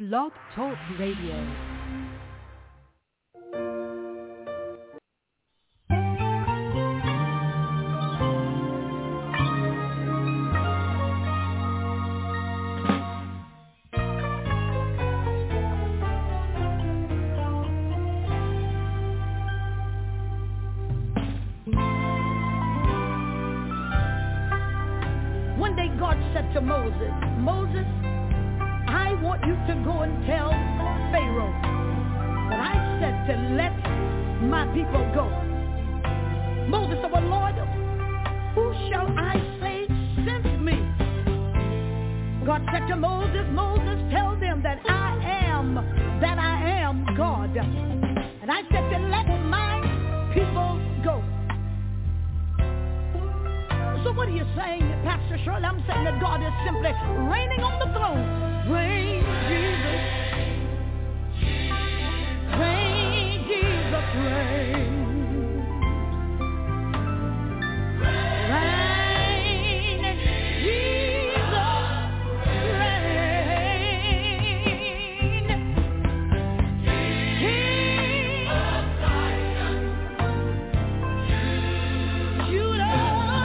Blog Talk Radio. One day God said to Moses, Moses, I want you to go and tell Pharaoh that I said to let my people go. Moses said, well, Lord, who shall I say sent me? God said to Moses, Moses, tell them that I am God. And I said to let my people go. So what are you saying, Pastor Shirley? I'm saying that God is simply reigning on the throne. Reign, Jesus. Reign, Jesus, reign. Reign, Jesus, reign. King of Zion, Judah.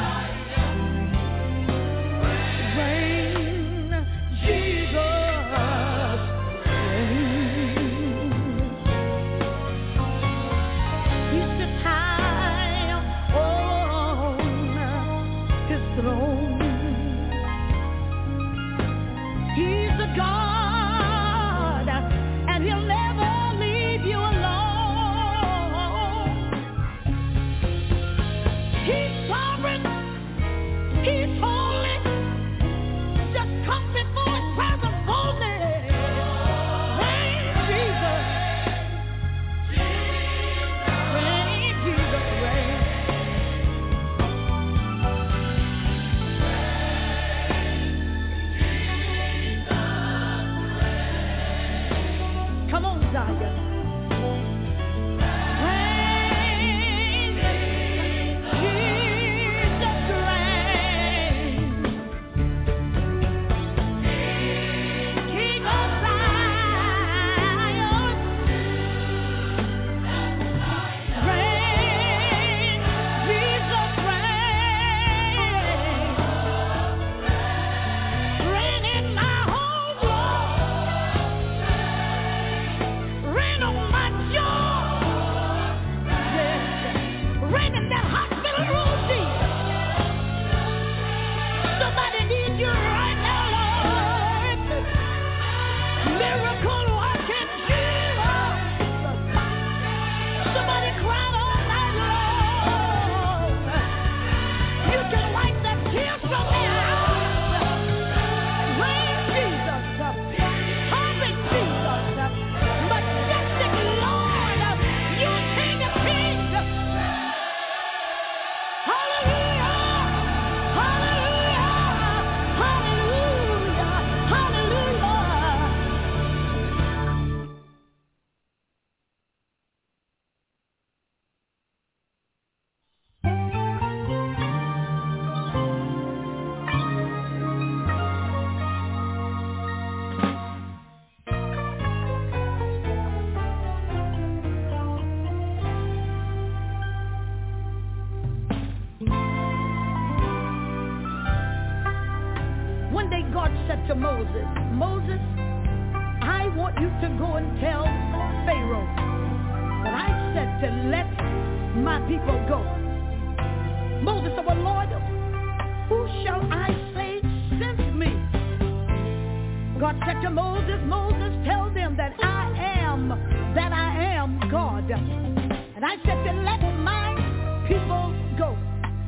One day God said to Moses, Moses, I want you to go and tell Pharaoh that I said to let my people go. Moses said, well, Lord, who shall I say sent me? God said to Moses, Moses, tell them that I am God. And I said to let my people go.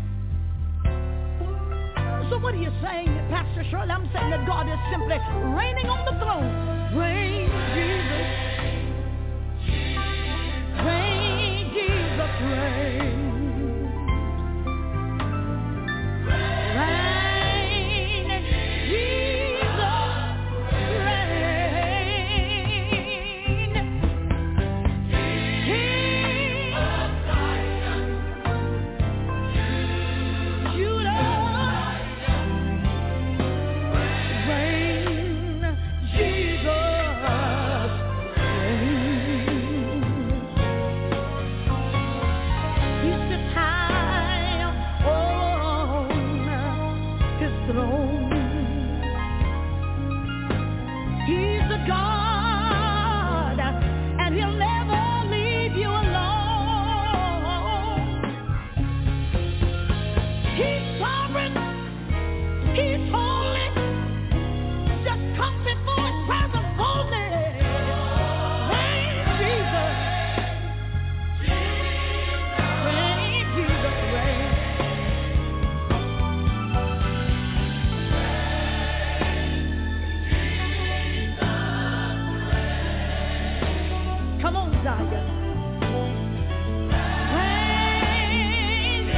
So what are you saying, Pastor Shirley? I'm saying that God is simply reigning on the throne. Reign, Jesus. Reign, Jesus, reign. Reign, Jesus, reign. King of Zion, Judah. Reign, Jesus. God, and he'll never leave you alone. He's sovereign. He's holy. Just come before his presence boldly. Praise Jesus. Praise Jesus. Praise. Come on, Zion. Praise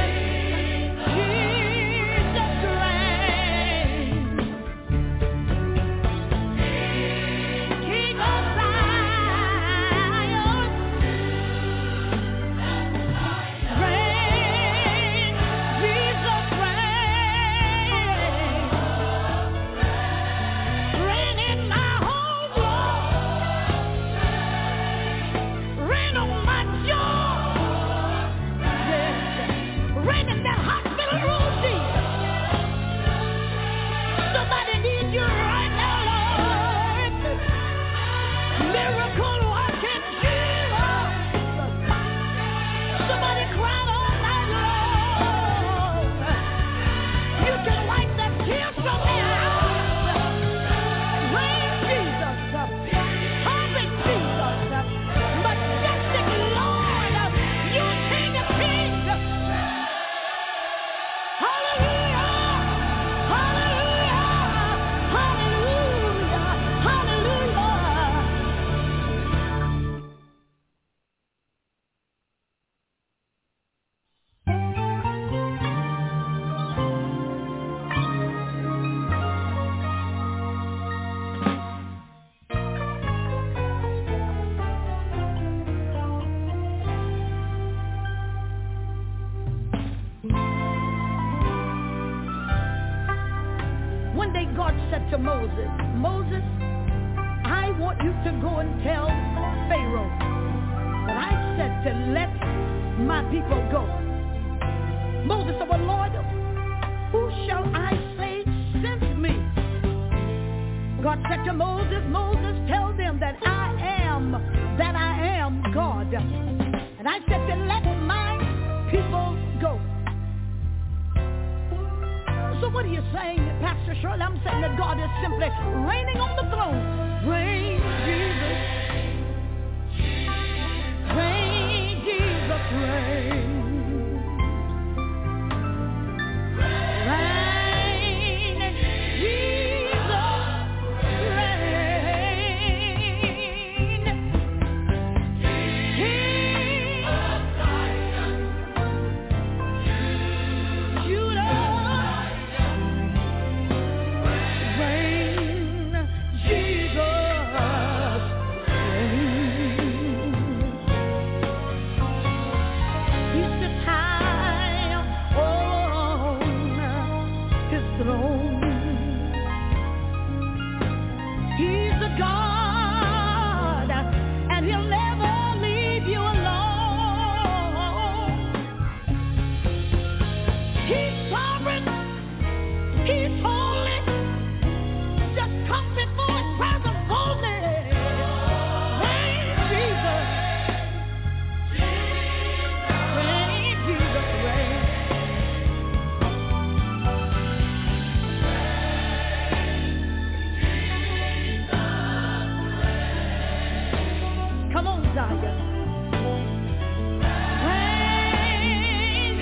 Jesus reigns. King of Zion. Reign, Jesus reigns. Reign in my home, Lord. Rain on my job. Yes. Rain in that hospital room, Jesus. Somebody needs you right now, Lord. Miracle working Jesus. Somebody cried all night long. You can wipe the tears from their eyes. Rain Jesus. Perfect Jesus. Majestic Lord. You King of Kings. Hallelujah. Hallelujah. Hallelujah. Hallelujah. One day God said to Moses, Moses, I want you to go and tell Pharaoh that I said to let my people go. Moses said, well, Lord, who shall I say sent me? God said to Moses, Moses, tell them that I am God. And I said to let my people go. So what are you saying, Pastor Shirley? I'm saying that God is simply reigning on the throne. Reign, Jesus. Reign, Jesus, reign. Reign, Jesus, reign. King of Zion, Judah. Reign, Jesus, reign. He sits high on his throne. He's the God, and he'll never leave you alone. He's sovereign. He's holy. Just come before his presence boldly. Reign, Jesus. Reign, Jesus, reign. Come on, Zion. Reign,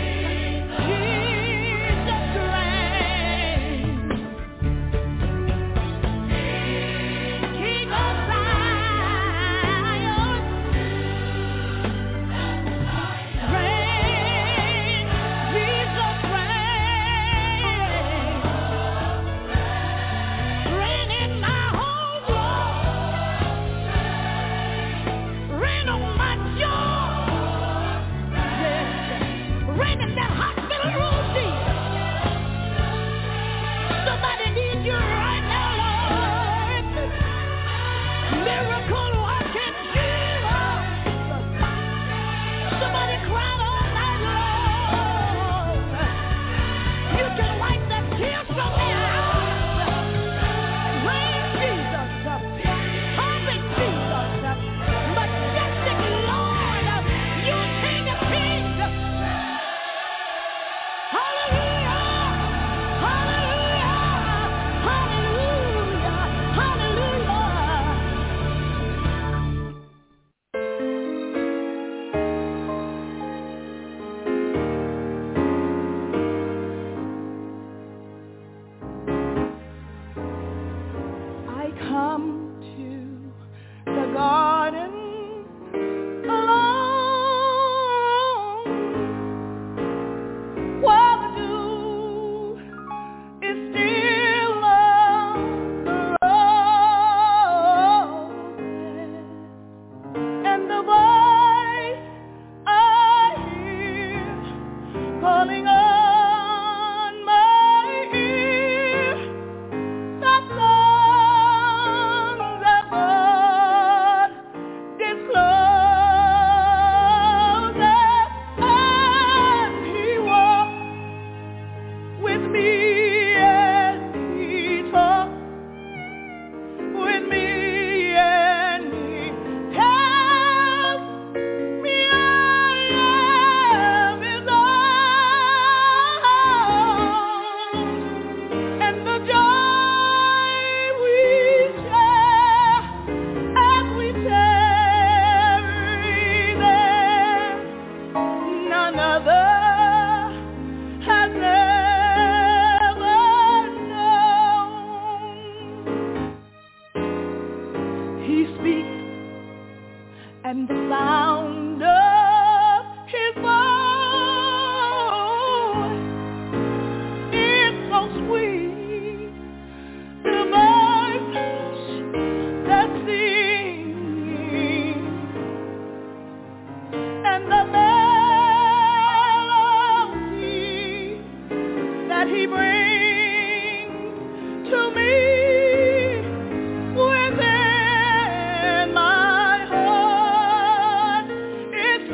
Jesus, reign. King of Zion, reign, Jesus, reign. Reign in my home, Lord. Rain on He speaks, and the sound of his voice is so sweet to birds that sing, and the melody that he brings to me. Within my heart, it's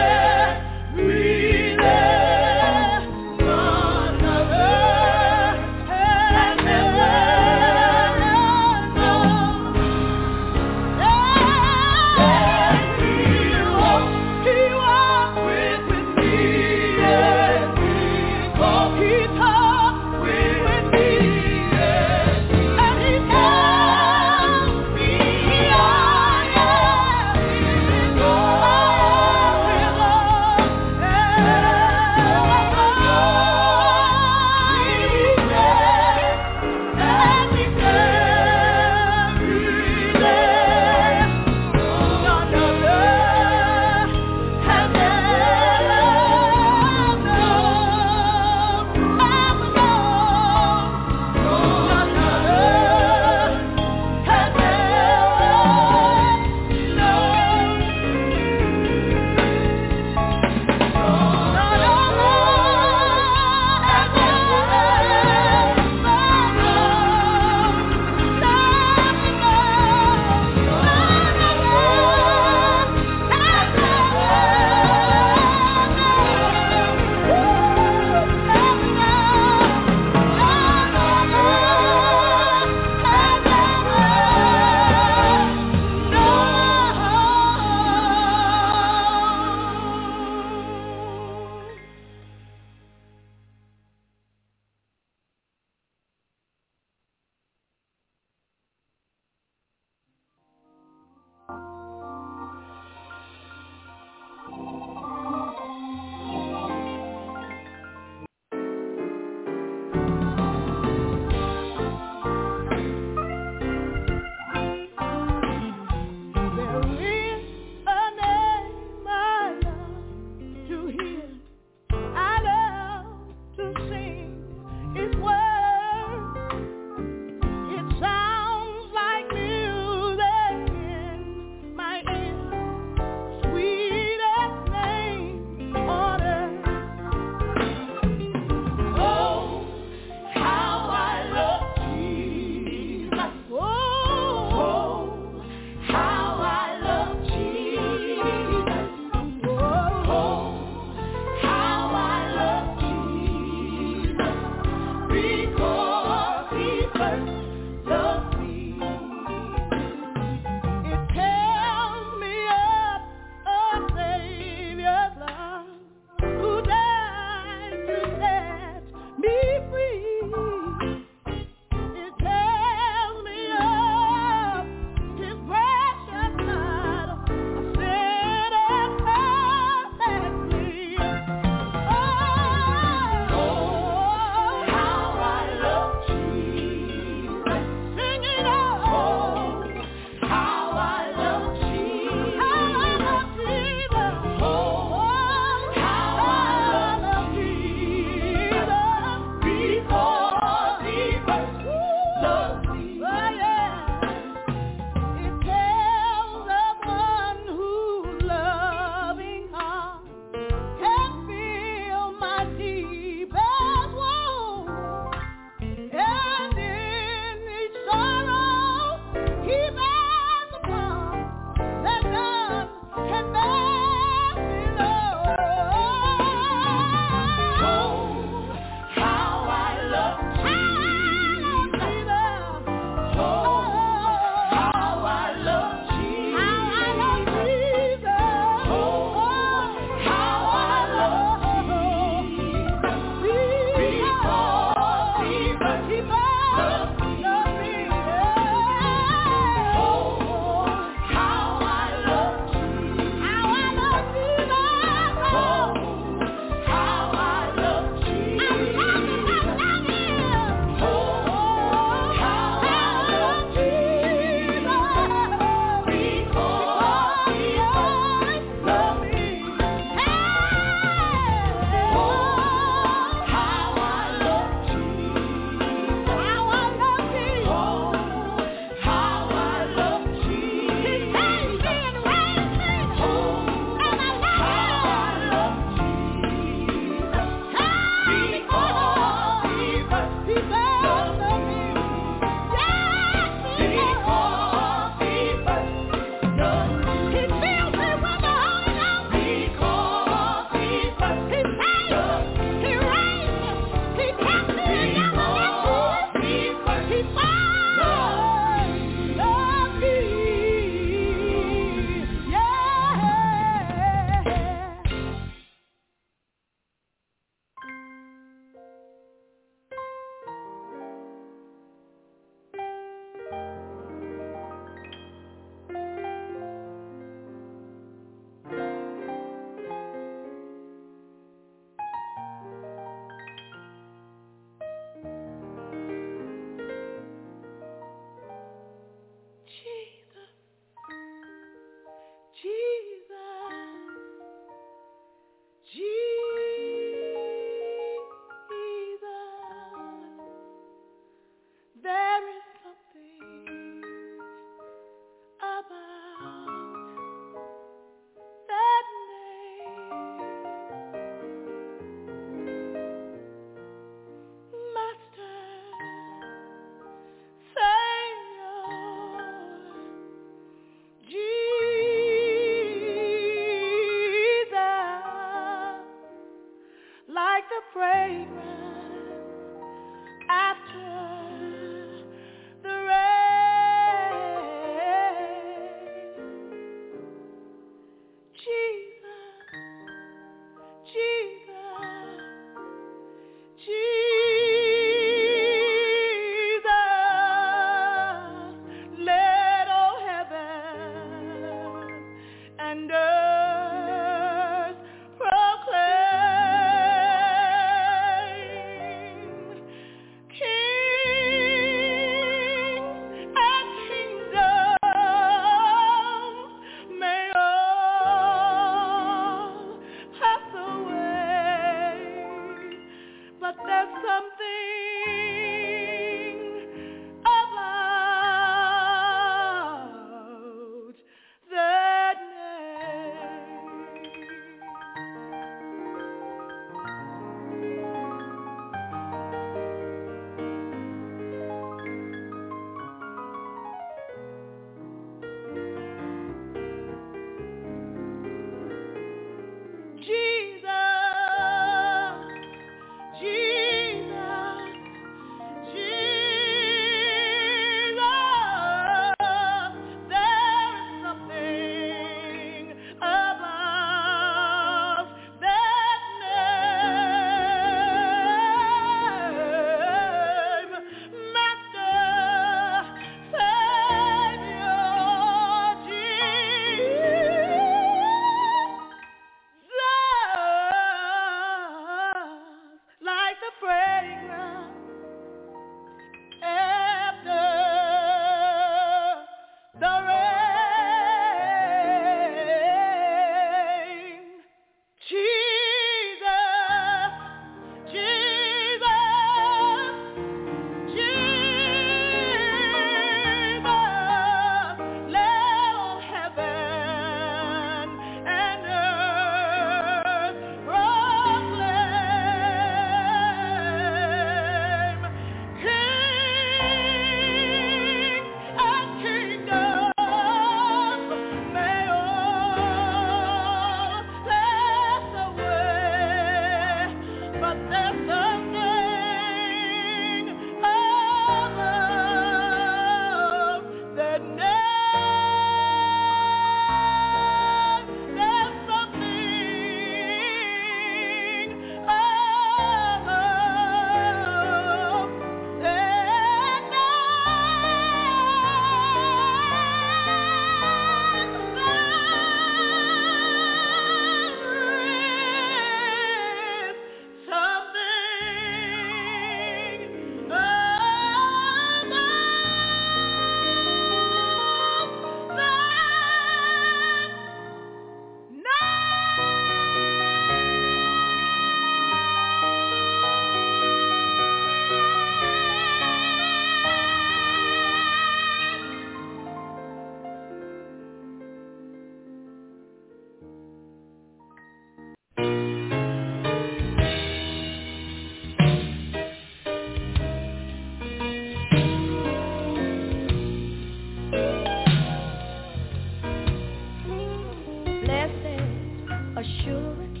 blessed assurance.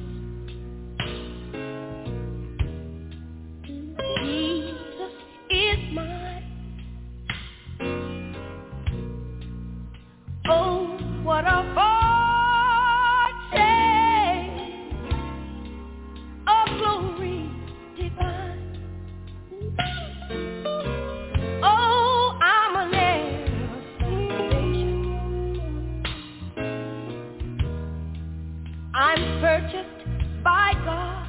Jesus is mine. Oh, what a foretaste of glory divine. Oh, I'm a lamb of salvation. I'm purchased by God.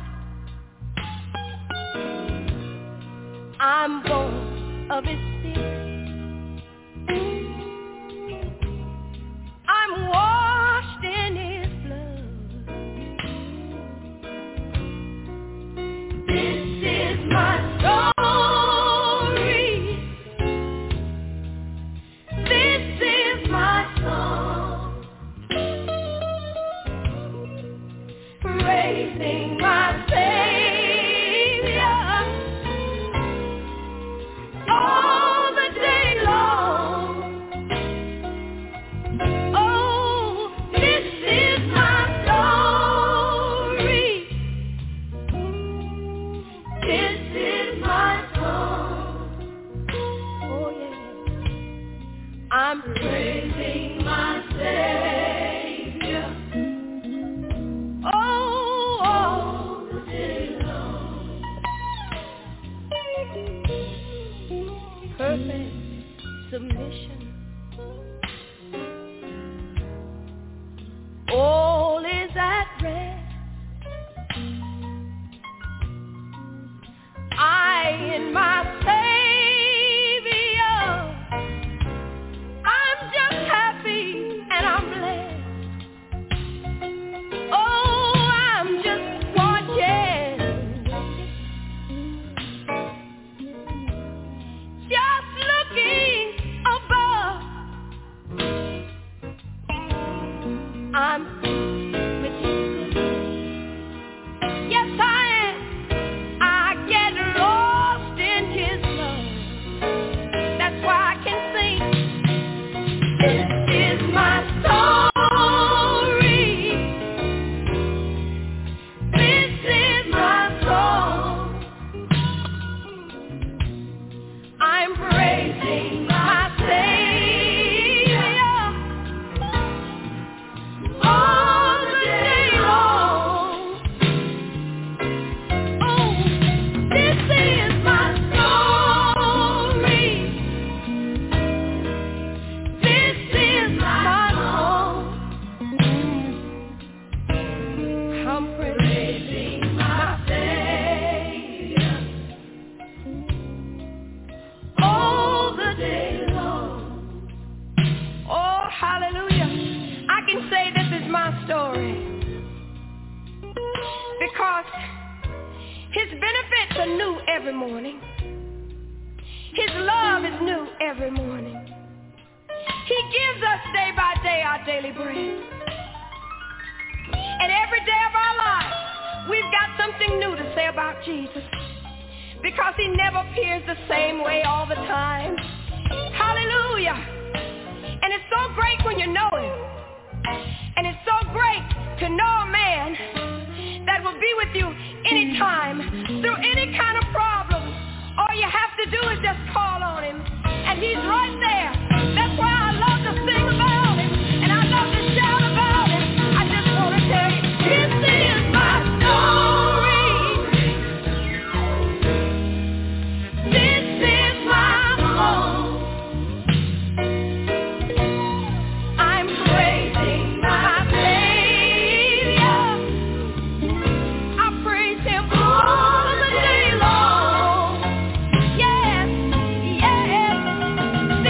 I'm born of His Spirit. I'm washed in His blood. This is my story. This is my song. Praising my Savior all the day long. Oh, this is my story. This is my song. Oh yeah, I'm praising my Savior. Oh, all the day long. Perfect submission. All is at rest. I in my Savior, I'm just happy and I'm blessed. Oh, I'm just watching, just looking above. I'm with His goodness. Yes, I am. I get lost in His love. That's why I can sing. This is my story. This is my song. I'm praising my Savior all the day long. Oh, this is my story. This is my song. I'm praising my Savior all the day long. Oh, hallelujah. I can say this is my story because His benefits are new every morning. His love is new every morning. He gives us day by day our daily bread. And every day of our lives, we've got something new to say about Jesus because He never appears the same way all the time. Hallelujah. And it's so great when you know Him. And it's so great to know a man that will be with you anytime, through any kind of problem. All you have to do is just call on Him, and He's right there. That's why I love to sing about Him, and I love to shout about Him. I just want to tell you, this is my story. This is my song. I'm praising my Savior. I praise Him all the day long. Yes, yes.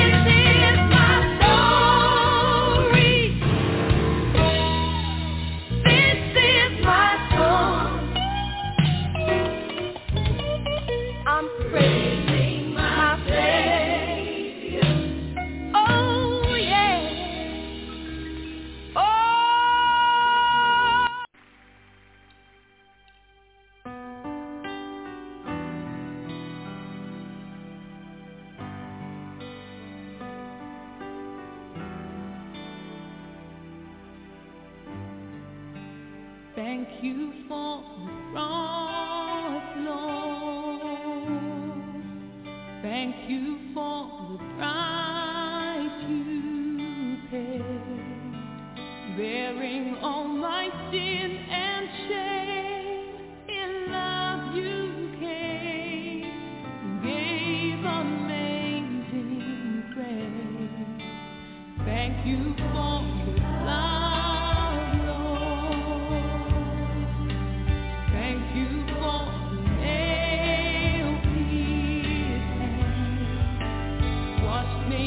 Thank you for the cross, Lord. Thank you for the price you paid, bearing all my sin and shame. In love you came, gave amazing grace. Thank you for the love, Lord. Thank you for the nail-pierced hands, washed me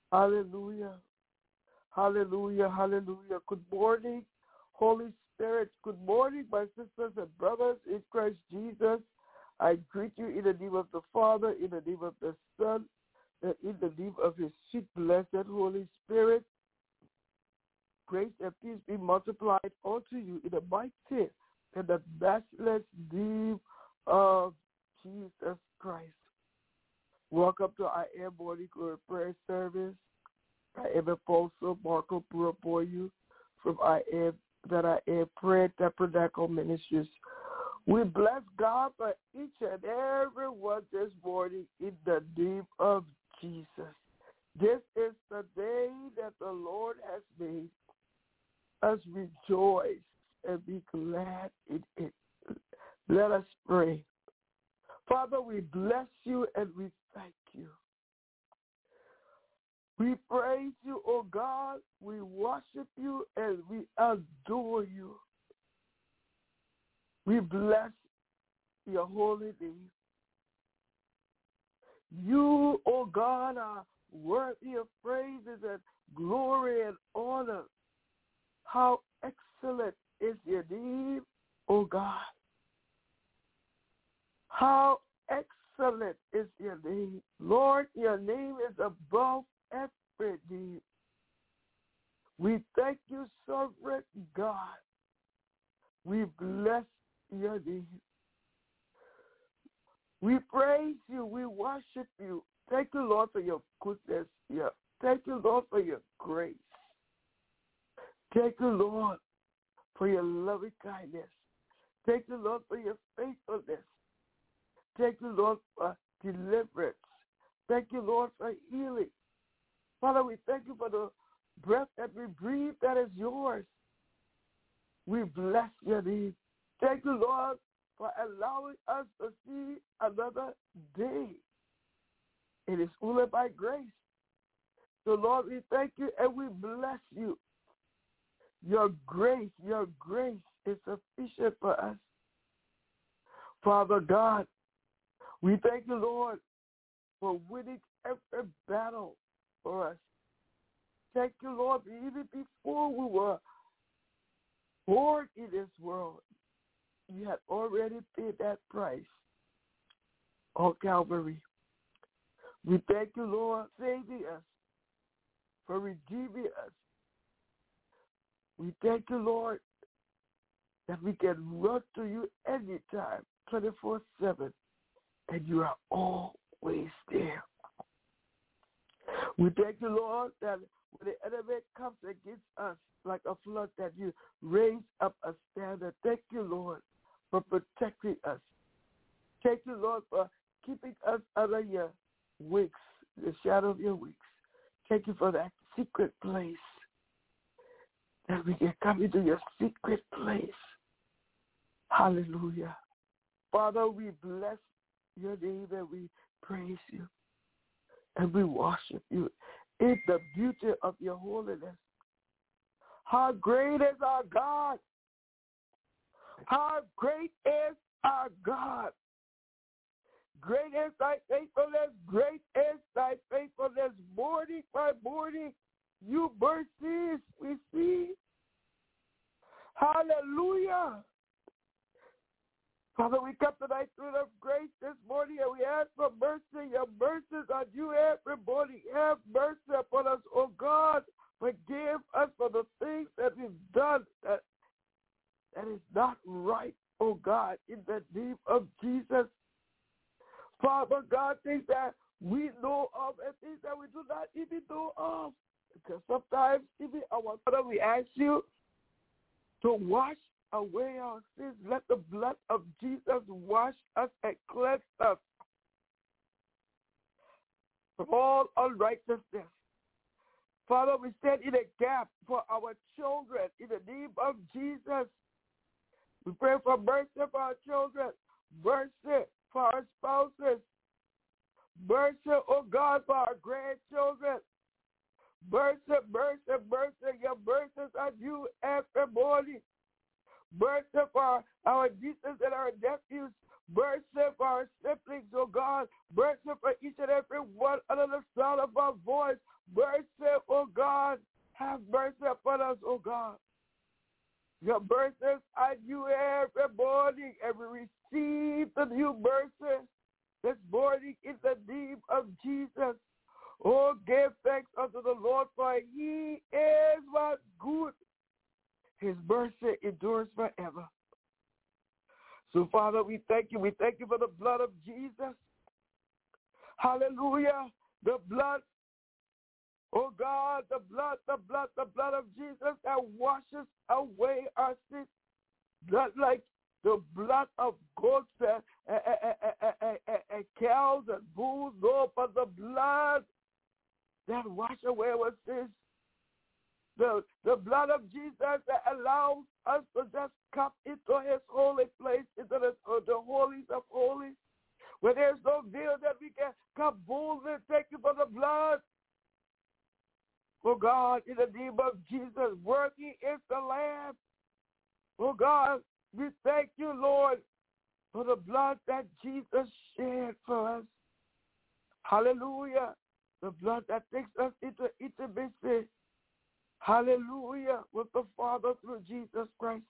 Hallelujah. Hallelujah. Hallelujah. Good morning, Holy Spirit. Good morning, my sisters and brothers in Christ Jesus. I greet you in the name of the Father, in the name of the Son, and in the name of His sweet, blessed Holy Spirit. Grace and peace be multiplied unto you in the mighty and the matchless name of Jesus Christ. Welcome to I Am Morning Glory Prayer Service. I am Apostle Marco Buraboyu from I Am Prayer Tabernacle Ministries. We bless God for each and every one this morning in the name of Jesus. This is the day that the Lord has made. Us rejoice and be glad in it. Let us pray. Father, we bless you and we thank you. We praise you, O God. We worship you and we adore you. We bless your holy name. You, O God, are worthy of praises and glory and honor. How excellent is your name, O God. How excellent is your name. Lord, your name is above every name. We thank you, sovereign God. We bless your name. We praise you. We worship you. Thank you, Lord, for your goodness. Thank you, Lord, for your grace. Thank you, Lord, for your loving kindness. Thank you, Lord, for your faithfulness. Thank you, Lord, for deliverance. Thank you, Lord, for healing. Father, we thank you for the breath that we breathe that is yours. We bless your name. Thank you, Lord, for allowing us to see another day. It is only by grace. So, Lord, we thank you and we bless you. Your grace is sufficient for us. Father God, we thank you, Lord, for winning every battle for us. Thank you, Lord, even before we were born in this world, you had already paid that price on Calvary. We thank you, Lord, for saving us, for redeeming us. We thank you, Lord, that we can run to you anytime, 24/7, and you are always there. We thank you, Lord, that when the enemy comes against us like a flood, that you raise up a standard. Thank you, Lord, for protecting us. Thank you, Lord, for keeping us under your wings, the shadow of your wings. Thank you for that secret place, that we can come into your secret place. Hallelujah. Father, we bless your name and we praise you and we worship you in the beauty of your holiness. How great is our God? How great is our God? Great is thy faithfulness. Great is thy faithfulness. Morning by morning, you mercies we see. Hallelujah. Father, we come to thy throne of grace this morning and we ask for mercy. Your mercies are due every morning. Have mercy upon us, O God. Forgive us for the things that we've done that is not right, O God, in the name of Jesus. Father God, things that we know of and things that we do not even know of. Because sometimes, even our Father, we ask you to wash away our sins. Let the blood of Jesus wash us and cleanse us from all unrighteousness. Father, we stand in a gap for our children in the name of Jesus. We pray for mercy for our children, mercy for our spouses, mercy, oh God, for our grandchildren. Mercy, mercy, mercy. Your mercies are due every morning. Mercy for our nieces and our nephews. Mercy for our siblings, oh God. Mercy for each and every one under the sound of our voice. Mercy, oh God. Have mercy upon us, oh God. Your mercies are new every morning, and we receive the new mercy this morning in the name of Jesus. Oh, give thanks unto the Lord, for he is what good. His mercy endures forever. So, Father, we thank you. We thank you for the blood of Jesus. Hallelujah. The blood, oh God, the blood of Jesus that washes away our sins. Not like the blood of goats and cows and bulls, no, but the blood that washes away our sins. The blood of Jesus that allows us to just come into his holy place, into the holies of holies, where there's no veil that we can come boldly. Thank you for the blood. Oh God, in the name of Jesus, worthy is the Lamb. Oh God, we thank you, Lord, for the blood that Jesus shed for us. Hallelujah. The blood that takes us into intimacy. Hallelujah, with the Father through Jesus Christ.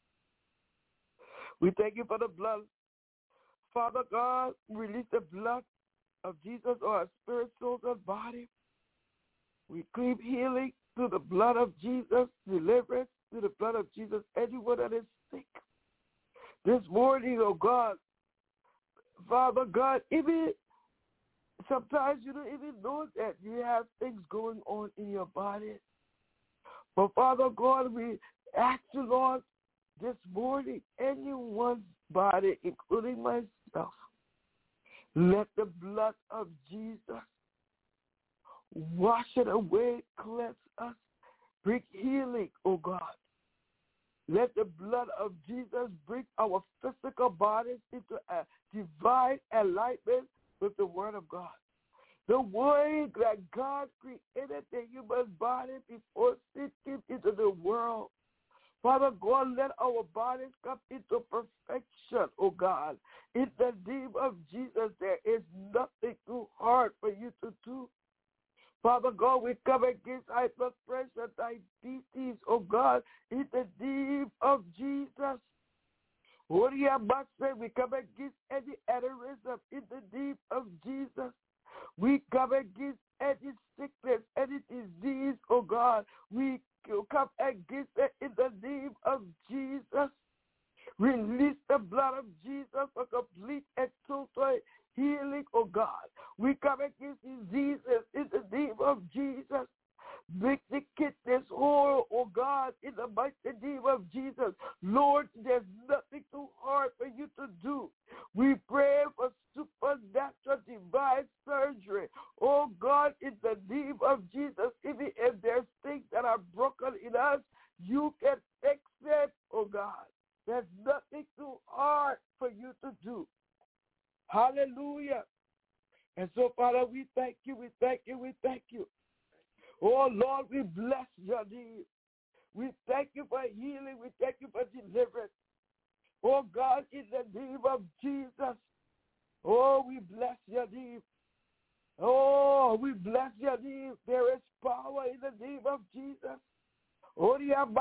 We thank you for the blood. Father God, release the blood of Jesus on our spirit, soul, and body. We claim healing through the blood of Jesus, deliverance through the blood of Jesus, anyone that is sick. This morning, oh God, Father God, even sometimes you don't even know that you have things going on in your body. But Father God, we ask you, Lord, this morning, anyone's body, including myself, let the blood of Jesus wash it away, cleanse us, bring healing, oh God. Let the blood of Jesus bring our physical bodies into a divine alignment with the Word of God. The way that God created the human body before sin came into the world. Father God, let our bodies come into perfection, oh God. In the name of Jesus, there is nothing too hard for you to do. Father God, we come against high blood pressure, diabetes, oh God, in the name of Jesus. Holy Master, we come against any aneurysm in the name of Jesus. We come against any sickness, any disease, oh God. We come against it in the name of Jesus. Release the blood of Jesus for complete and total healing, oh God. We come against diseases in the name of Jesus. Make the kidneys whole, oh God, in the mighty name of Jesus. Lord, there's nothing too hard for you to do. We pray for supernatural divine surgery, oh God, in the name of Jesus. Even if there's things that are broken in us, you can fix it, oh God. There's nothing too hard for you to do. Hallelujah. And so, Father, we thank you, we thank you, we thank you. Oh, Lord, we bless your name. We thank you for healing. We thank you for deliverance. Oh, God, in the name of Jesus. Oh, we bless your name. Oh, we bless your name. There is power in the name of Jesus. Oh,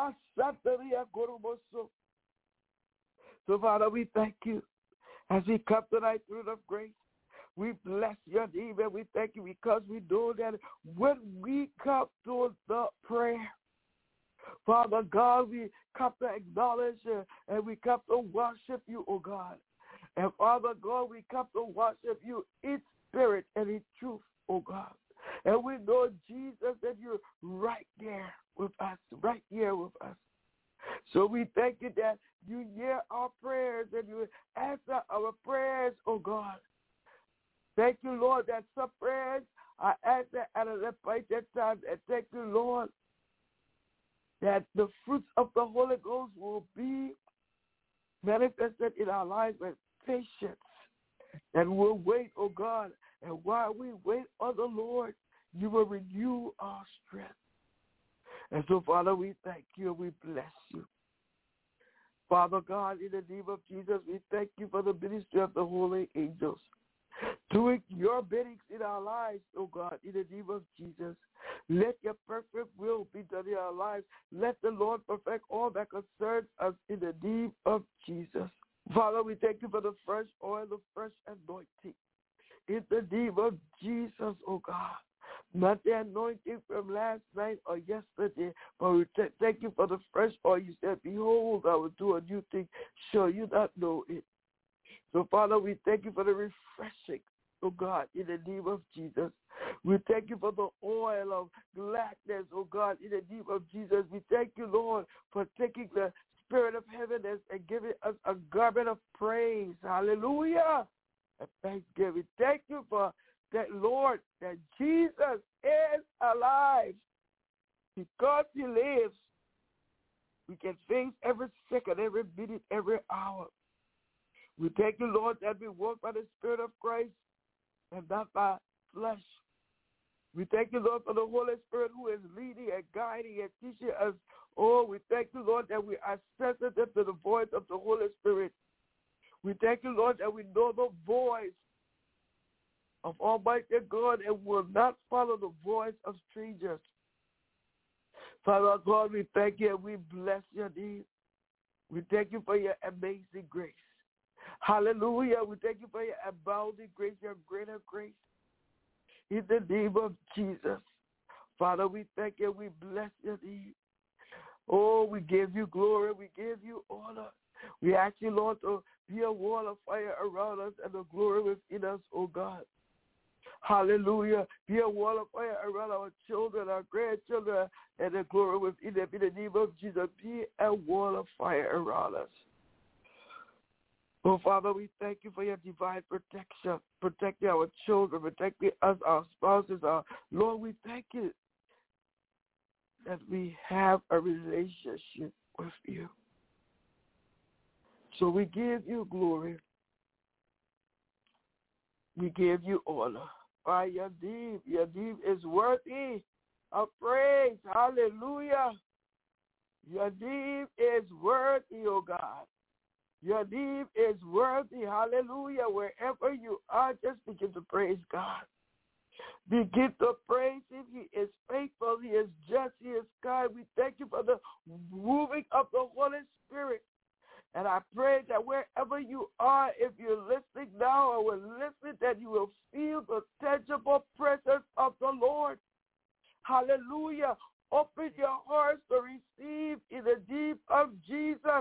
so, Father, we thank you as we come tonight through the grace. We bless your name and we thank you because we know that when we come to the prayer, Father God, we come to acknowledge and we come to worship you, oh God. And Father God, we come to worship you in spirit and in truth, oh God. And we know, Jesus, that you're right there with us, right here with us. So we thank you that you hear our prayers and you answer our prayers, oh God. Thank you, Lord, that some prayers are answered at an appointed time. And thank you, Lord, that the fruits of the Holy Ghost will be manifested in our lives with patience. And we'll wait, oh God. And while we wait on the Lord, you will renew our strength. And so, Father, we thank you and we bless you. Father God, in the name of Jesus, we thank you for the ministry of the holy angels, doing your biddings in our lives, oh God, in the name of Jesus. Let your perfect will be done in our lives. Let the Lord perfect all that concerns us in the name of Jesus. Father, we thank you for the fresh oil, the fresh anointing. In the name of Jesus, oh God. Not the anointing from last night or yesterday, but we thank you for the fresh oil. You said, behold, I will do a new thing. Shall you not know it? So, Father, we thank you for the refreshing, oh God, in the name of Jesus. We thank you for the oil of gladness, oh God, in the name of Jesus. We thank you, Lord, for taking the spirit of heaviness and giving us a garment of praise. Hallelujah. And thanksgiving. Thank you for that, Lord, that Jesus is alive. Because he lives, we can face every second, every minute, every hour. We thank you, Lord, that we walk by the Spirit of Christ and not by flesh. We thank you, Lord, for the Holy Spirit who is leading and guiding and teaching us. Oh, we thank you, Lord, that we are sensitive to the voice of the Holy Spirit. We thank you, Lord, that we know the voice of Almighty God and will not follow the voice of strangers. Father God, we thank you and we bless your name. We thank you for your amazing grace. Hallelujah. We thank you for your abounding grace, your greater grace. In the name of Jesus. Father, we thank you and we bless your name. Oh, we give you glory. We give you honor. We ask you, Lord, to be a wall of fire around us and the glory within us, oh God. Hallelujah. Be a wall of fire around our children, our grandchildren, and the glory within them. In the name of Jesus, be a wall of fire around us. Oh, Father, we thank you for your divine protection, protecting our children, protecting us, our spouses. Lord, we thank you that we have a relationship with you. So we give you glory. We give you honor. By your name is worthy of praise. Hallelujah. Your name is worthy, oh God. Your name is worthy. Hallelujah. Wherever you are, just begin to praise God. Begin to praise him. He is faithful. He is just. He is kind. We thank you for the moving of the Holy Spirit. And I pray that wherever you are, if you're listening now or will listen, that you will feel the tangible presence of the Lord. Hallelujah. Open your hearts to receive in the name of Jesus.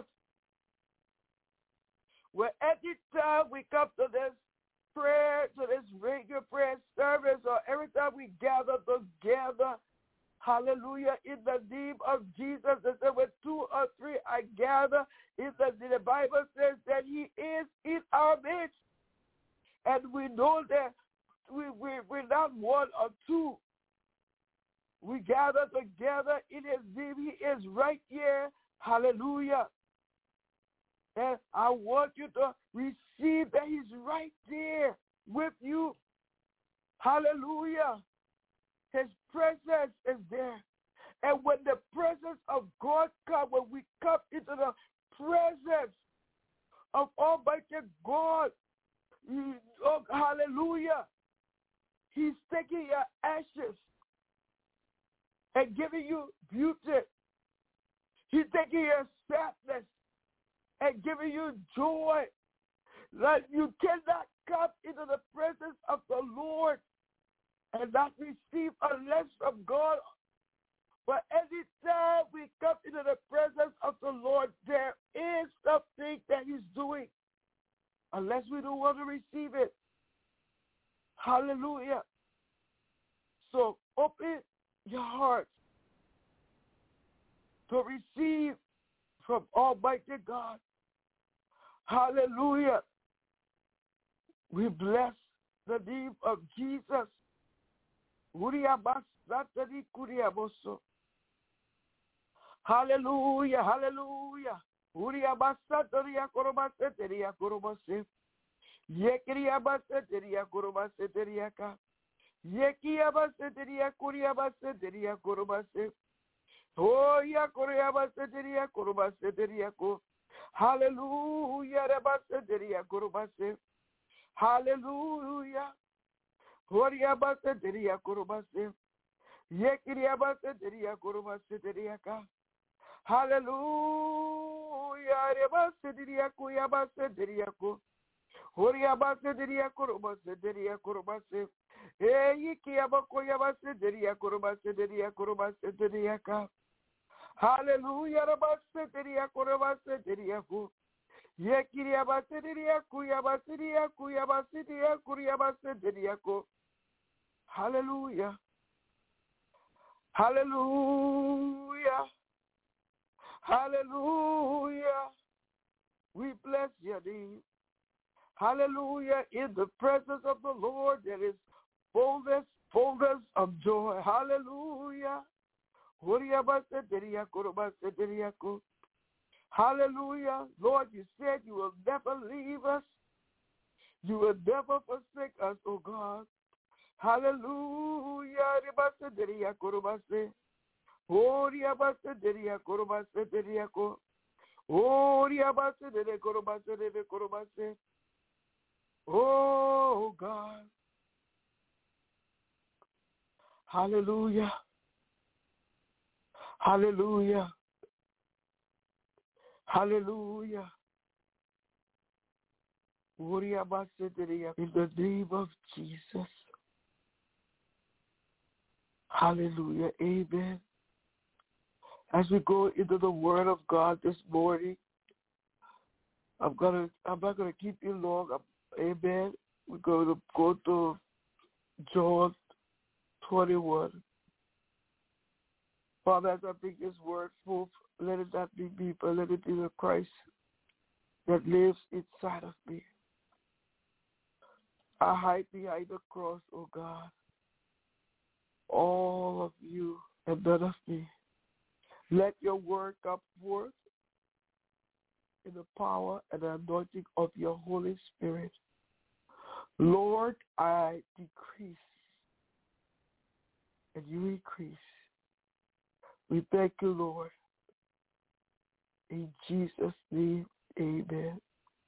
Where any time we come to this prayer, to this regular prayer service, or every time we gather together, hallelujah, in the name of Jesus, it said when 2 or 3 are gathered, the Bible says that he is in our midst. And we know that we're not 1 or 2. We gather together in his name. He is right here. Hallelujah. And I want you to receive that he's right there with you. Hallelujah. His presence is there. And when the presence of God comes, when we come into the presence of Almighty God, oh, hallelujah, he's taking your ashes and giving you beauty. He's taking your sadness and giving you joy. Like you cannot come into the presence of the Lord and not receive unless from God. But any time we come into the presence of the Lord, there is something that he's doing, unless we don't want to receive it. Hallelujah. So open your heart to receive from Almighty God. Hallelujah. We bless the name of Jesus. Hallelujah, hallelujah. Uria basatoria korobaseteria korobase. Yekiria baseteria korobaseteria ka. Yekia baseteria kuria baseteria korobase. Oh ya koria baseteria korobaseteria ko. Hallelujah. Rebaseteria korobase. Hallelujah. Horia baseteria korobase. Yekiria baseteria korobase teriaka. Hallelujah. Rebaseteria kuya baseteria ko. Horia baseteria korobase teria korobase. Yekiria bakoya baseteria korobase teria korobase teriaka. Hallelujah. Rebaseteria korobase teria ko. Yekiria baseteria kuya baseteria kuya baseteria kuya baseteria ko. Hallelujah. Hallelujah. Hallelujah. We bless your name. Hallelujah. In the presence of the Lord there is fullness of joy. Hallelujah. Hallelujah. Lord, you said you will never leave us. You will never forsake us, oh God. Hallelujah. Oh God. Hallelujah. Hallelujah. Hallelujah. In the name of Jesus. Hallelujah. Amen. As we go into the Word of God this morning, I'm not gonna keep you long. Amen. We're going to go to John 21. Father, as I bring this word forth, let it not be me, but let it be the Christ that lives inside of me. I hide behind the cross, oh God. All of you and none of me. Let your word come forth in the power and the anointing of your Holy Spirit. Lord, I decrease and you increase. We thank you, Lord. In Jesus' name, amen.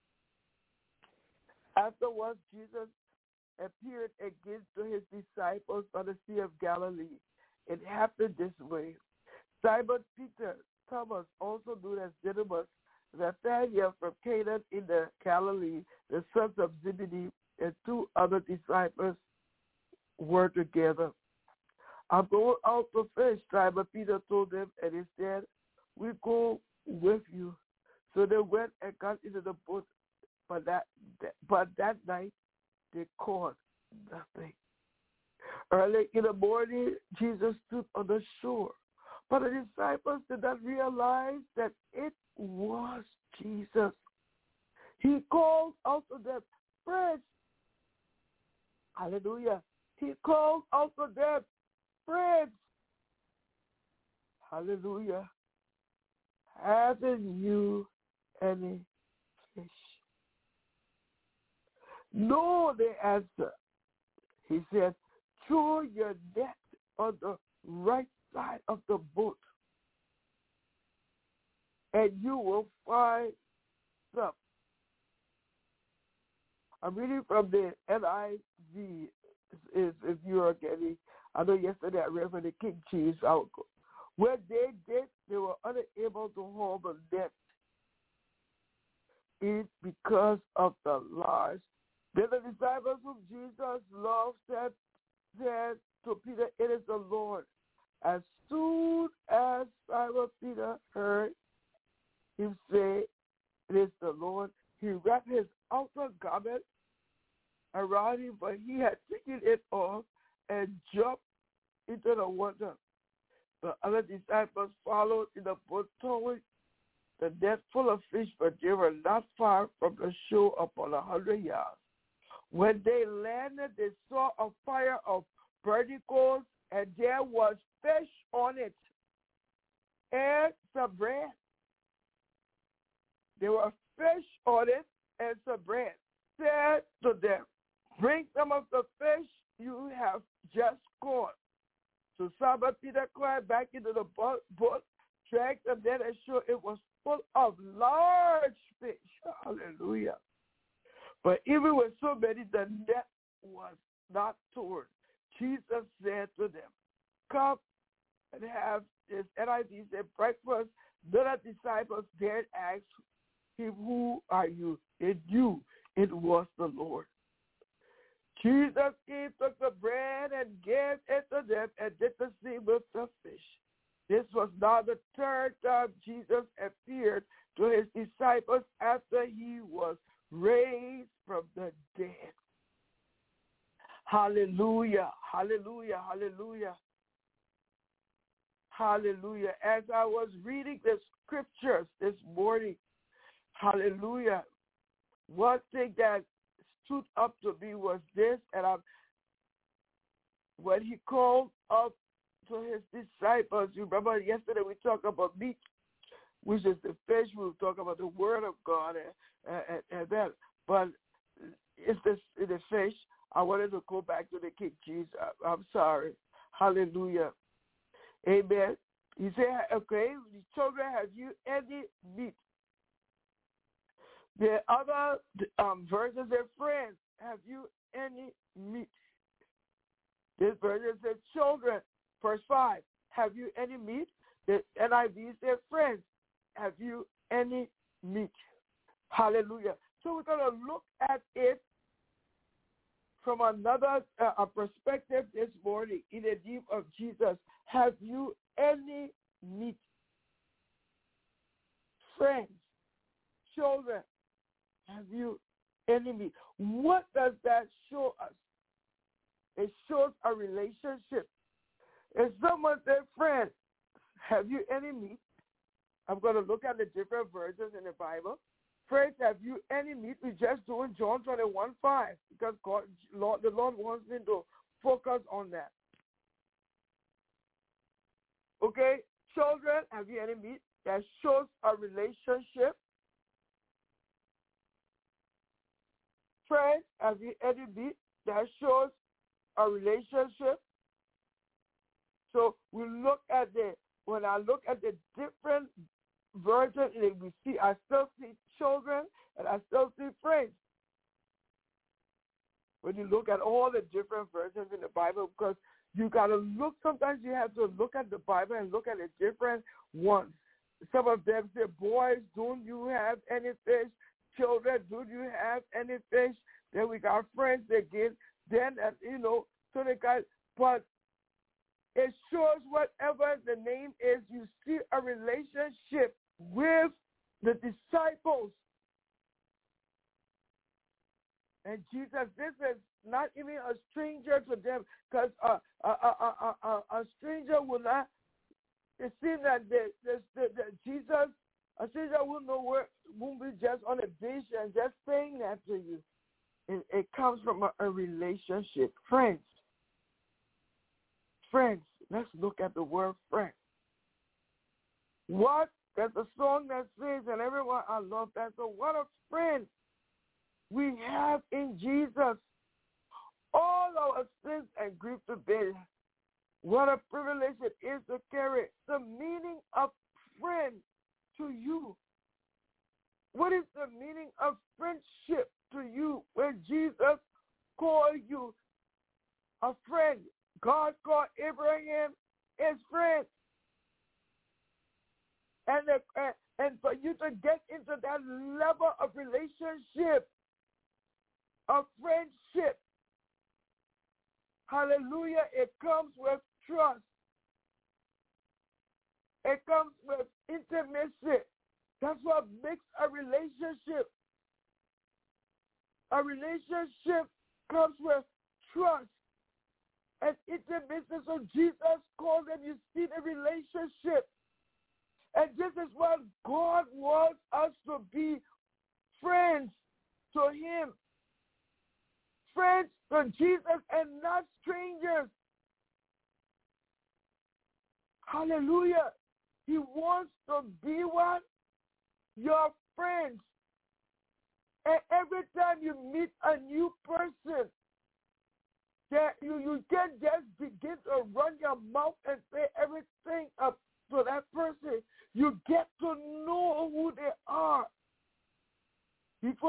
Afterwards, Jesus appeared again to his disciples by the Sea of Galilee. It happened this way. Simon Peter, Thomas, also known as Didymus, Nathanael from Cana in the Galilee, the sons of Zebedee, and two other disciples were together. I'm going out to fish, Simon Peter told them, and he said, we go with you. So they went and got into the boat, but that night they caught nothing. Early in the morning, Jesus stood on the shore, but the disciples did not realize that it was Jesus. He called out to them, friends. Hallelujah. He called out to them, friends. Hallelujah. Haven't you any fish? No, they answered. He said, throw your net on the right side of the boat, and you will find some. I'm reading from the NIV, if you are getting. I know yesterday I read from the King James outgo. When they did, they were unable to hold the net in because of the large. Then the disciples whom Jesus loved said to Peter, it is the Lord. As soon as Simon Peter heard him say, it is the Lord, he wrapped his outer garment around him, but he had taken it off and jumped into the water. The other disciples followed in the boat toward the net full of fish, but they were not far from the shore upon 100 yards. When they landed, they saw a fire of burning coals, and there was fish on it and some bread. There were fish on it and some bread. Said to them, bring some of the fish you have just caught. So Simon Peter climbed back into the boat, dragged the net, and sure it was full of large fish. Hallelujah. But even with so many, the net was not torn. Jesus said to them, come and have this. NIV said, breakfast. Then the disciples dared ask him, who are you? And knew it was the Lord. Jesus took the bread and gave it to them and did the same with the fish. This was now the third time Jesus appeared to his disciples after he was raised from the dead. Hallelujah, hallelujah, hallelujah. Hallelujah. As I was reading the scriptures this morning, hallelujah, one thing that stood up to me was this, and when he called up to his disciples, you remember yesterday we talked about meat, which is the fish. We were talking about the word of God and that. But it's the fish. I wanted to go back to the King Jesus. I'm sorry. Hallelujah. Amen. He said, okay, children, have you any meat? The other verses say, friends, have you any meat? This version says, children, verse 5, have you any meat? The NIV says, friends, have you any meat? Hallelujah. So we're going to look at it from another perspective this morning in the name of Jesus. Have you any meat? Friends, children, have you any meat? What does that show us? It shows a relationship. If someone said, friend, have you any meat? I'm going to look at the different versions in the Bible. Friends, have you any meat? We're just doing John 21:5 because the Lord wants me to focus on that. Okay, children, have you any meat? That shows a relationship. Friends, have you any meat? That shows a relationship. So when I look at the different versions, I still see children and I still see friends. When you look at all the different versions in the Bible, because you got to look, sometimes you have to look at the Bible and look at the different ones. Some of them say, boys, don't you have any fish? Children, do you have any fish? Then we got friends again. Then, so they got, but it shows whatever the name is, you see a relationship with the disciples. And Jesus, this is not even a stranger to them, because a stranger will not, it seems that Jesus, a stranger will know won't be just on a beach and just saying that to you. It comes from a relationship. Friends, let's look at the word friend. What? There's a song that says, and everyone, I love that. So what a friend we have in Jesus. All our sins and grief to bear. What a privilege it is to carry the meaning of friend to you. What is the meaning of friendship to you when Jesus called you a friend? God called Abraham his friend. And for you to get into that level of relationship, of friendship, hallelujah, it comes with trust. It comes with intimacy. That's what makes a relationship. A relationship comes with trust and intimacy. So Jesus called them, you see the relationship. And this is what God wants us to be, friends to him. Friends to Jesus and not strangers. Hallelujah. He wants to be what? Your friends. And every time you meet a new person, that you can't just begin to run your mouth and say everything up to that person. You get to know who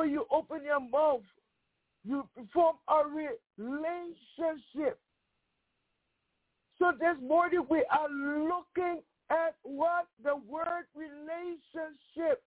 when you open your mouth, you form a relationship. So this morning we are looking at what the word relationship.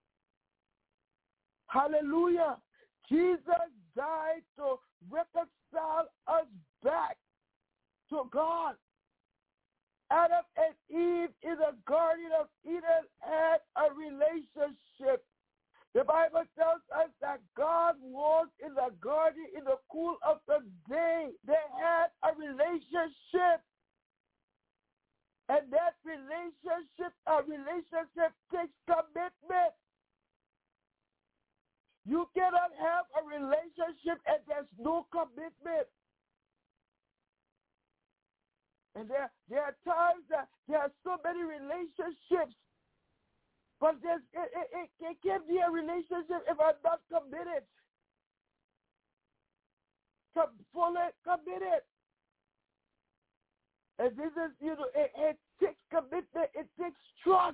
Hallelujah. Jesus died to reconcile us back to God. Adam and Eve in the Garden of Eden had a relationship. The Bible tells us that God walked in the garden in the cool of the day. They had a relationship. And that relationship takes commitment. You cannot have a relationship and there's no commitment. And there are times that there are so many relationships, but it can't be a relationship if I'm not committed. Fully committed. And this is, it takes commitment, it takes trust.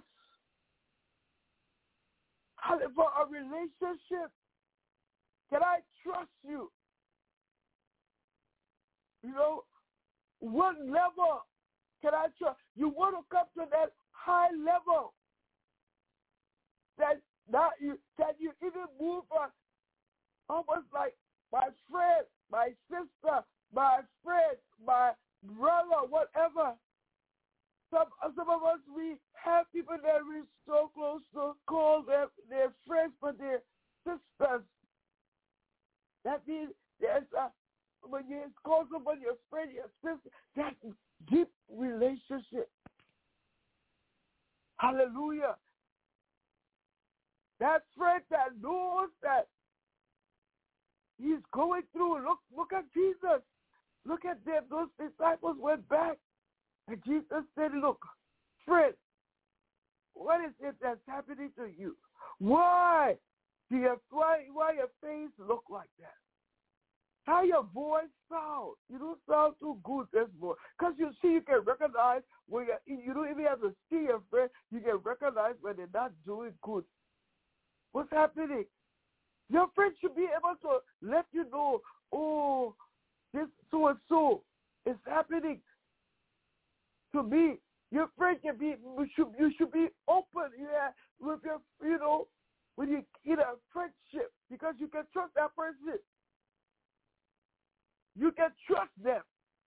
For a relationship, can I trust you? What level can I trust? You want to come to that high level that you even move on, almost like my friend, my sister, my friend, my brother, whatever. Some of us, we have people that we're so close to call them their friends, but they're sisters. That means when you call somebody your friend, your sister, that's deep relationship. Hallelujah. That friend that knows that he's going through. Look at Jesus. Look at them. Those disciples went back. And Jesus said, look, friend, what is it that's happening to you? Why your face look like that? How your voice sound? You don't sound too good this morning. Because you can recognize when you don't even have to see your friend. You can recognize when they're not doing good. What's happening? Your friend should be able to let you know, oh, this so-and-so is happening to me. Your friend can be, you should be open, with your, when you get a friendship, because you can trust that person. You can trust them.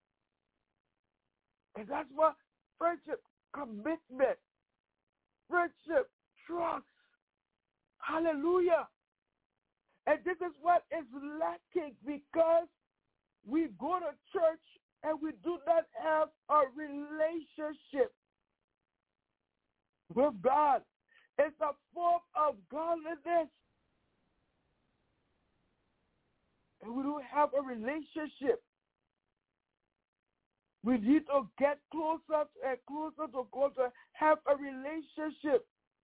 And that's what friendship, commitment, friendship, trust. Hallelujah. And this is what is lacking because we go to church and we do not have a relationship with God. It's a form of godliness. And we don't have a relationship. We need to get closer and closer to God to have a relationship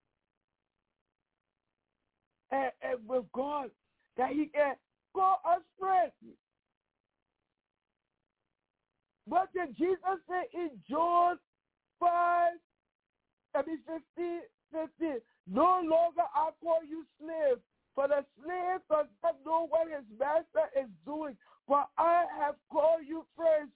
and with God, that he can call us friends. What did Jesus say in John 15? No longer I call you slaves, for the slave does not know what his master is doing, but I have called you friends.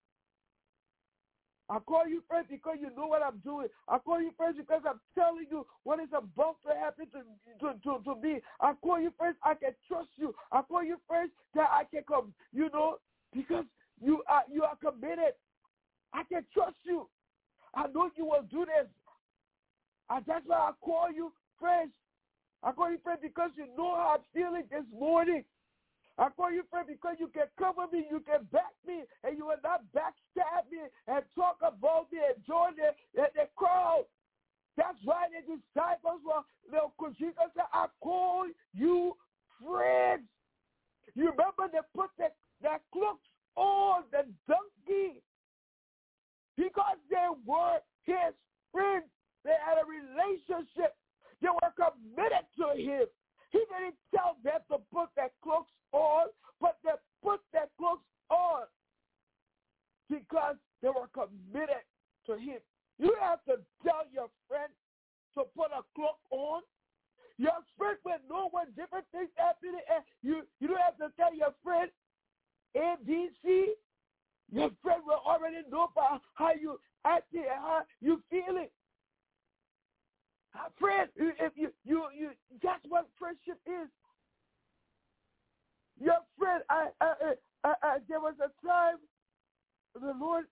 I call you friends because you know what I'm doing. I call you friends because I'm telling you what is about to happen to me. I call you friends, I can trust you. I call you friends that I can come, because you are committed. I can trust you. I know you will do this. And that's why I call you friends. I call you friends because you know how I'm feeling this morning. I call you friend because you can cover me, you can back me, and you will not backstab me and talk about me and join the crowd. That's why the disciples because Jesus said, I call you friends. You remember they put their cloaks on the donkey because they were his friends. They had a relationship. They were committed to him. He didn't tell them to put their cloaks on, but they put their cloaks on because they were committed to him. You have to tell your friend to put a cloak on. Your friend will know what different things happening, and you don't have to tell your friend ABC. Your friend will already know about how you acting and how you feeling. Friend, if you that's what friendship is. Your friend, there was a time the Lord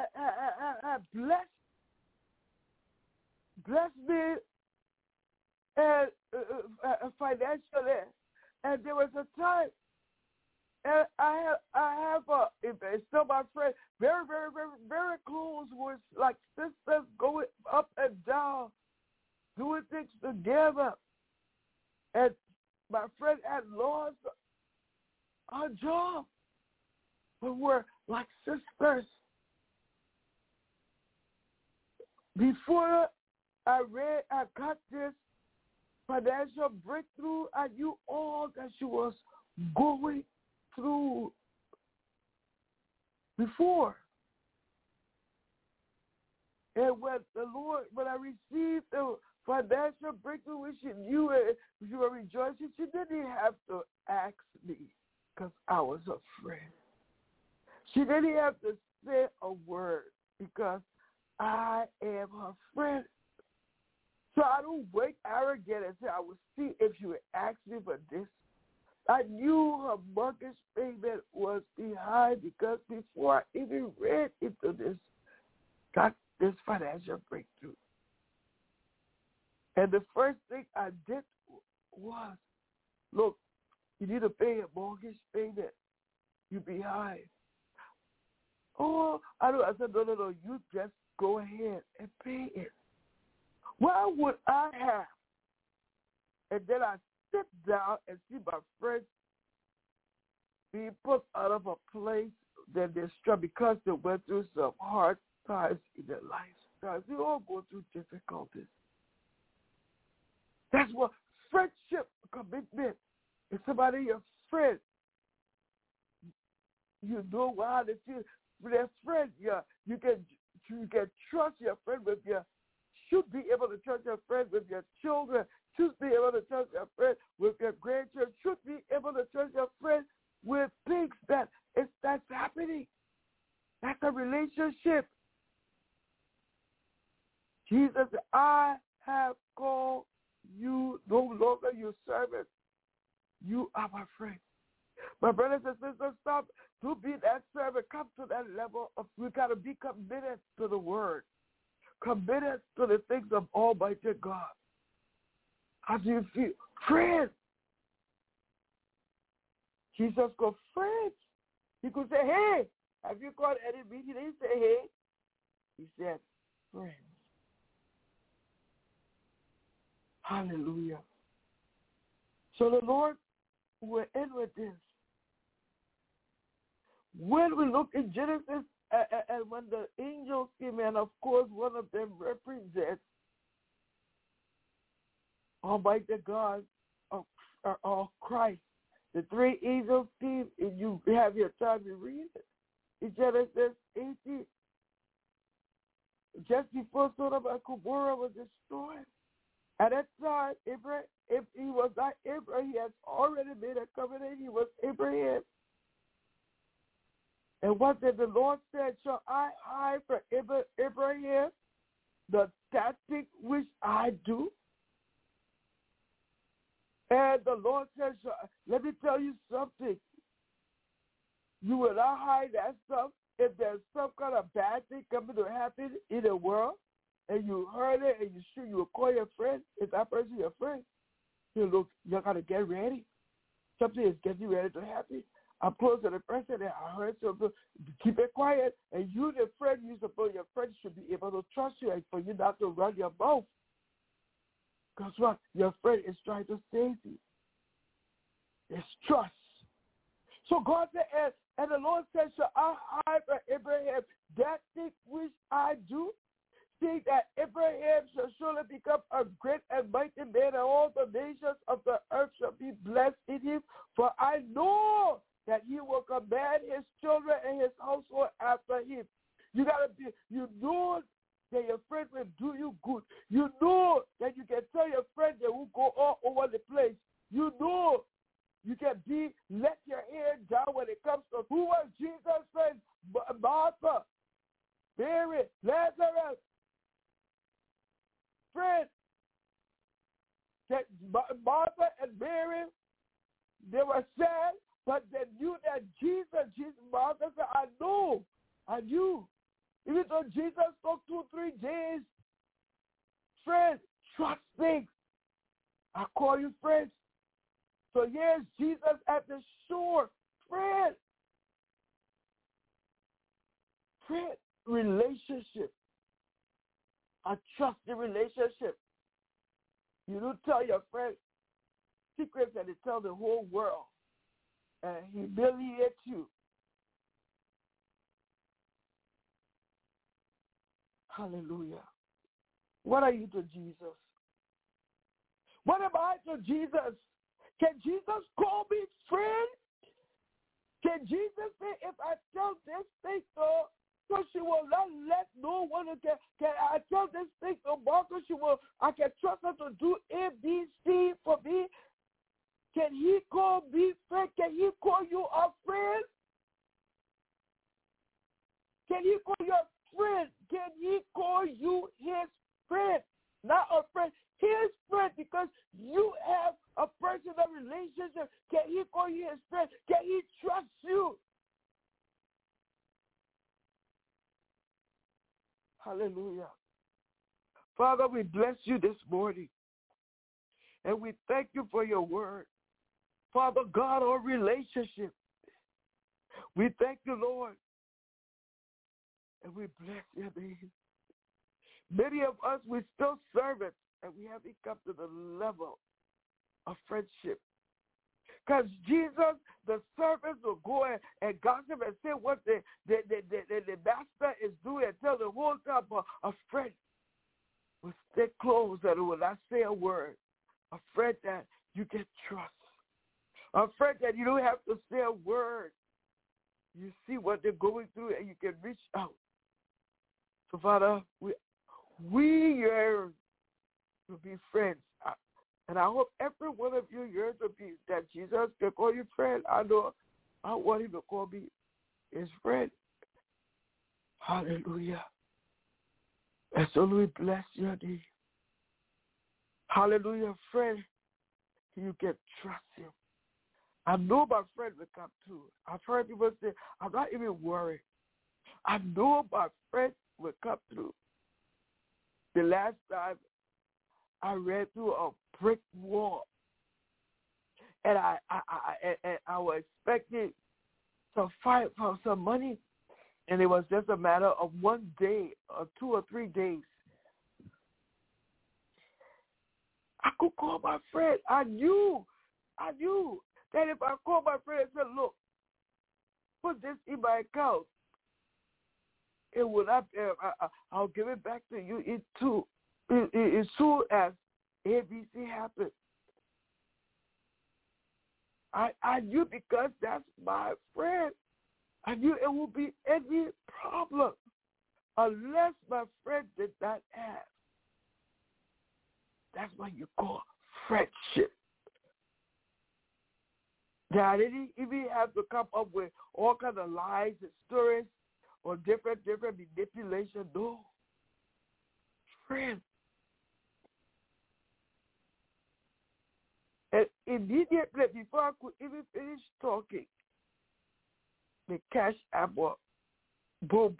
blessed me and financially, and there was a time, and I have some of my friends, very, very, very, very close, was like sisters going up and down, doing things together, and my friend had lost our job, but we're like sisters. Before I got this financial breakthrough, I knew all that she was going through before. And when I received the financial breakthrough, which she knew it, she was rejoicing, she didn't have to ask me because I was a friend. She didn't have to say a word because I am her friend. So I don't wait arrogant and say, I will see if she would ask me for this. I knew her mortgage payment was behind because before I even read into this, got this financial breakthrough. And the first thing I did was, look, you need to pay a mortgage payment. You're behind. Oh, I said, no, you just go ahead and pay it. Why would I have? And then I sit down and see my friends being put out of a place that they're struck because they went through some hard times in their lives. Guys, we all go through difficulties. That's what friendship commitment is. Somebody your friend. You know how they feel. With their friend, you can trust your friend with your. Should be able to trust your friend with your children. Should be able to trust your friend with your grandchildren. Should be able to trust your friend with things that's happening. That's a relationship. Jesus said, I have called you no longer your servant. You are my friend. My brothers and sisters, stop to be that servant. Come to that level of, we got to be committed to the word. Committed to the things of Almighty God. How do you feel? Friends. Jesus called friends. He could say, hey, have you called any meeting? He didn't say, hey. He said, friends. Hallelujah. So the Lord will end with this. When we look in Genesis, and when the angels came in, of course, one of them represents Almighty God of Christ. The three angels came, and you have your time to read it. In Genesis 18, just before Sodom and Gomorrah was destroyed. At that time, Abraham, if he was not Abraham, he has already made a covenant. He was Abraham. And what did the Lord said? Shall I hide from Abraham the tactic which I do? And the Lord said, let me tell you something. You will not hide that stuff. If there's some kind of bad thing coming to happen in the world, and you heard it, and you will call your friend, if that person is your friend, you look, you got to get ready. Something is getting ready to happen. I'm close to the person and I heard something. Keep it quiet. And you, the friend, you suppose your friend should be able to trust you and for you not to run your mouth. Because what? Your friend is trying to save you. It's trust. So God said, and the Lord said, shall I hide from Abraham that thing which I do? See that Abraham shall surely become a great and mighty man, and all the nations of the earth shall be blessed in him. For I know that he will command his children and his household after him. You gotta be, you know that your friend will do you good. You know that you can tell your friend that will go all over the place. You know you can let your hair down when it comes to who was Jesus' friend? Martha, Mary, Lazarus. Friend, that Martha and Mary, they were sad, but they knew that Jesus, Martha said, I know, I knew. Even though Jesus took 2-3 days, friend, trust things. I call you friends. So here's Jesus at the shore. Friend, relationship. A trusted relationship. You don't tell your friend secrets that they tell the whole world and humiliate you. Hallelujah. What are you to Jesus? What am I to Jesus? Can Jesus call me friend? Can Jesus say, if I tell this thing so she will not let no one again? Can I tell this thing to Martha? I can trust her to do A, B, C for me. Can he call me friend? Can he call you a friend? Can he call you a friend? Can he call you his friend? Not a friend, his friend, because you have a personal relationship. Can he call you his friend? Can he trust you? Hallelujah. Father, we bless you this morning. And we thank you for your word. Father God, our relationship. We thank you, Lord. And we bless your name. Many of us, we're still servants, and we haven't come to the level of friendship. Because Jesus, the servants will go and gossip and say what the master is doing and tell the whole time a friend will stay close and will not say a word. A friend that you can trust. A friend that you don't have to say a word. You see what they're going through and you can reach out. So, Father, we yearn to be friends. And I hope every one of you yearns to be that Jesus can call you friend. I know I want him to call me his friend. Hallelujah. And so we bless your name. Hallelujah, friend. You can trust him. I know my friend will come through. I've heard people say, I'm not even worried. I know my friend will come through. The last time I ran through a brick wall, and I was expecting to fight for some money, and it was just a matter of 1 day or 2 or 3 days. I could call my friend. I knew that if I called my friend and said, look, put this in my account, it will not. I'll give it back to you as soon as ABC happened. I knew because that's my friend. I knew it would be any problem unless my friend did not ask. That's what you call friendship. That I didn't even have to come up with all kinds of lies and stories or different manipulation. No. Friend. And immediately before I could even finish talking, the cash app, boom,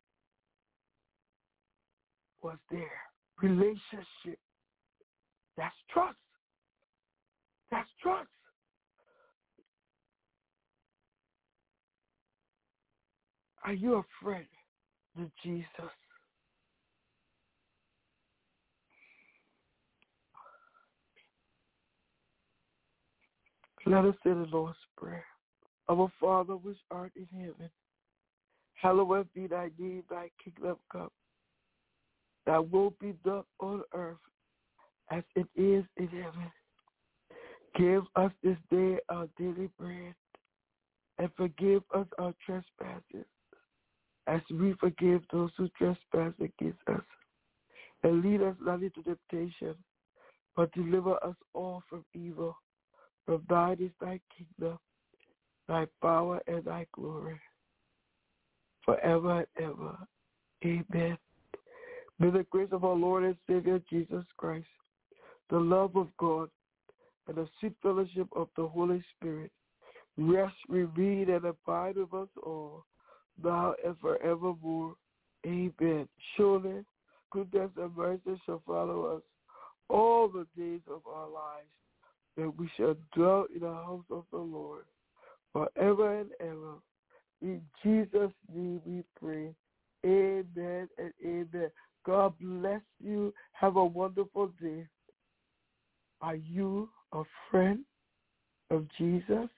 was there. Relationship. That's trust. That's trust. Are you a friend to Jesus? Let us say the Lord's Prayer. Our Father which art in heaven, hallowed be thy name, thy kingdom come. Thy will be done on earth as it is in heaven. Give us this day our daily bread, and forgive us our trespasses, as we forgive those who trespass against us. and lead us not into temptation, but deliver us all from evil. For thine is thy kingdom, thy power, and thy glory, forever and ever. Amen. May the grace of our Lord and Savior Jesus Christ, the love of God, and the sweet fellowship of the Holy Spirit rest, remain, and abide with us all, now and forevermore. Amen. Surely, goodness and mercy shall follow us all the days of our lives, and we shall dwell in the house of the Lord forever and ever. In Jesus' name we pray. Amen and amen. God bless you. Have a wonderful day. Are you a friend of Jesus?